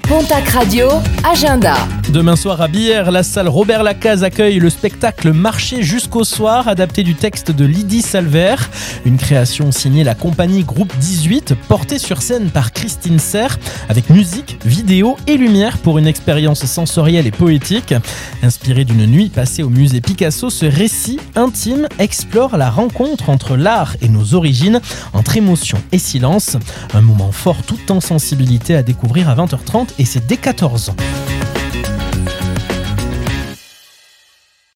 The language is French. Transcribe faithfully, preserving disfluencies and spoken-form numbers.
Pontac Radio, agenda. Demain soir à Bière, la salle Robert Lacaze accueille le spectacle Marcher jusqu'au soir, adapté du texte de Lydie Salver. Une création signée la compagnie Groupe dix-huit, portée sur scène par Christine Serre, avec musique, vidéo et lumière pour une expérience sensorielle et poétique. Inspiré d'une nuit passée au musée Picasso, ce récit intime explore la rencontre entre l'art et nos origines, entre émotion et silence. Un moment fort tout en sensibilité à découvrir à vingt heures trente et c'est dès quatorze ans.